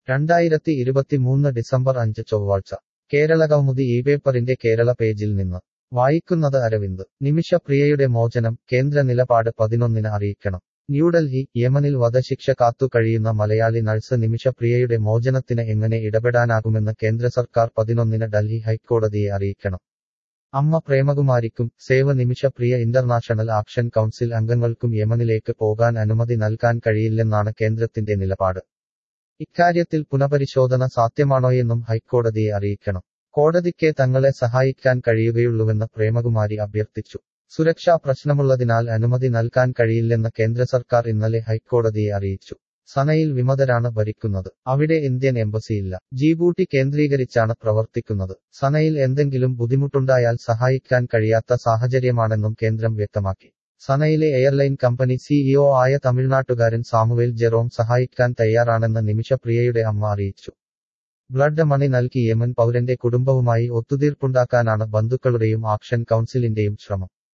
2023 December 5 ചൊവ്വാഴ്ച കേരളകൗമുദി ഇപേപ്പറിന്റെ കേരള പേജിൽ നിന്ന് വായിക്കുന്നത് അരവിന്ദ് നിമിഷപ്രിയയുടെ മോചനം കേന്ദ്ര നിലപാട് 11-ന് അറിയിക്കണം ന്യൂഡൽഹി യമനിൽ വധശിക്ഷ കാത്തു കഴിയുന്ന മലയാളി നഴ്സ് നിമിഷപ്രിയയുടെ മോചനത്തിന് എങ്ങനെ ഇടപെടാനാകുമെന്ന് കേന്ദ്ര സർക്കാർ 11-ന് ഡൽഹി ഹൈക്കോടതിയെ അറിയിക്കണം അമ്മ പ്രേമകുമാരിക്കും save Nimishapriya international action council അംഗങ്ങൾക്കും യമനിലേക്ക് പോകാൻ അനുമതി നൽകാൻ കഴിയില്ലെന്നാണ് കേന്ദ്രത്തിന്റെ നിലപാട് ഇക്കാര്യത്തിൽ പുനഃപരിശോധന സാധ്യമാണോയെന്നും ഹൈക്കോടതിയെ അറിയിക്കണം കോടതിക്ക് തങ്ങളെ സഹായിക്കാൻ കഴിയുകയുള്ളൂവെന്ന് പ്രേമകുമാരി അഭ്യർത്ഥിച്ചു സുരക്ഷാ പ്രശ്നമുള്ളതിനാൽ അനുമതി നൽകാൻ കഴിയില്ലെന്ന് കേന്ദ്ര സർക്കാർ ഇന്നലെ ഹൈക്കോടതിയെ അറിയിച്ചു സനയിൽ വിമതരാണ് ഭരിക്കുന്നത് അവിടെ ഇന്ത്യൻ എംബസിയില്ല ജിബൂട്ടി കേന്ദ്രീകരിച്ചാണ് പ്രവർത്തിക്കുന്നത് സനയിൽ എന്തെങ്കിലും ബുദ്ധിമുട്ടുണ്ടായാൽ സഹായിക്കാൻ കഴിയാത്ത സാഹചര്യമാണെന്നും കേന്ദ്രം വ്യക്തമാക്കി സനയിലെ എയർലൈൻ കമ്പനി സിഇഒ ആയ തമിഴ്നാട്ടുകാരൻ സാമുവേൽ ജെറോം സഹായിക്കാൻ തയ്യാറാണെന്ന് നിമിഷപ്രിയയുടെ അമ്മ അറിയിച്ചു ബ്ലഡ് മണി നൽകി യമൻ പൗരന്റെ കുടുംബവുമായി ഒത്തുതീർപ്പുണ്ടാക്കാനാണ് ബന്ധുക്കളുടെയും ആക്ഷൻ കൗൺസിലിന്റെയും ശ്രമം